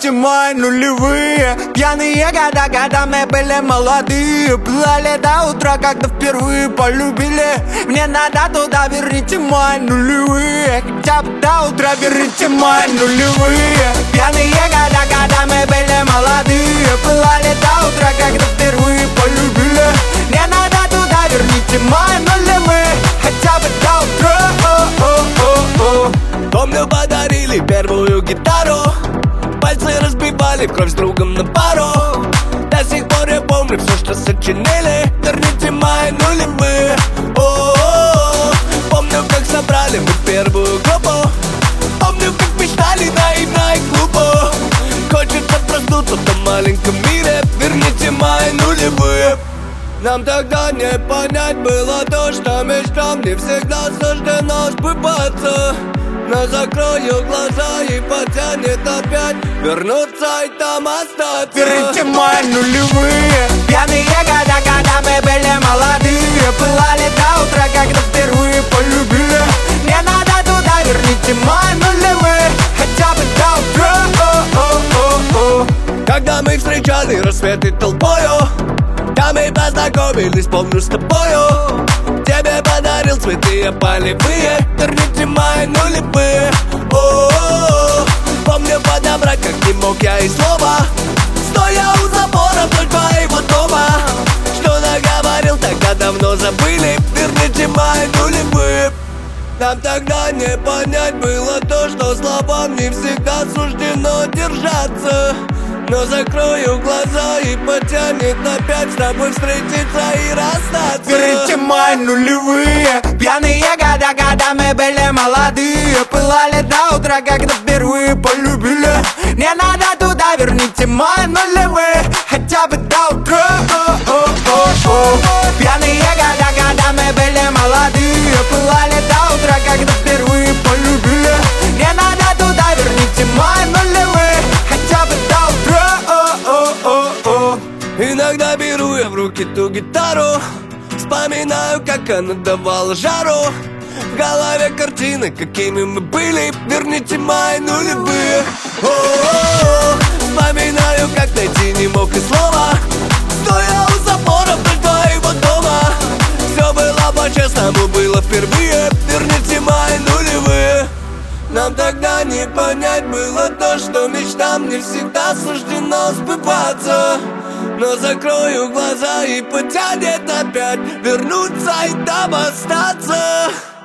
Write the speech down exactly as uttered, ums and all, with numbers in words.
Верните мои нулевые пьяные года, когда мы были молодые. Плыли до утра, когда впервые полюбили. Мне надо туда, верните мои нулевые. Хотя бы до утра, верните мои нулевые пьяные года, когда мы были молодые. Плыли до утра, когда впервые полюбили. Мне надо туда, верните мои нулевые. Хотя бы до утра. О-о-о-о-о. Помню, подарили первую гитару. Пальцы разбивали в кровь с другом на пару. До сих пор я помню все, что сочинили. Верните мои нулевые. О-о-о. Помню, как собрали мы первую группу. Помню, как мечтали наивно и глупо. Хочется проснуться в том маленьком мире. Верните мои нулевые. Нам тогда не понять было то, что мечтам не всегда суждено сбываться. Но закрою глаза и потянет опять вернуться и там остаться. Верните мои нулевые пьяные года, когда мы были молодые. Пылали до утра, когда впервые полюбили. Мне надо туда, верните мои нулевые. Хотя бы до утра. О-о-о-о. Когда мы встречали рассветы толпою, там мы познакомились, помню, с тобою. Тебе подарил цветы, а полевые. Верните мои нулевые. О-о-о. Помню, подобрать как не мог я и слова, стоя у забора вдоль твоего дома. Что наговорил, тогда давно забыли. Верните мои нулевые. Нам тогда не понять было то, что словам не всегда суждено держаться. Но закрою глаза и потянет опять с тобой встретиться и расстаться. Верните мои нулевые пьяные года, когда мы были молодые. Пылали до утра, когда впервые полюбили. Мне надо туда, верните мои нулевые. Хотя бы до утра. О-о-о-о. Пьяные года, когда мы были молодые. Пылали до утра, когда впервые полюбили. Мне надо туда, верните мои нулевые. Хотя бы до утра. О-о-о-о. Иногда беру я в руки ту гитару, вспоминаю, как она давала жару. В голове картины, какими мы были. Верните мои нулевые. О-о-о. Вспоминаю, как найти не мог и слова, стоя у забора вдоль твоего дома. Все было по-честному, было впервые. Верните мои нулевые. Нам тогда не понять было то, что мечтам не всегда суждено сбываться. Но закрою глаза и потянет опять вернуться и там остаться.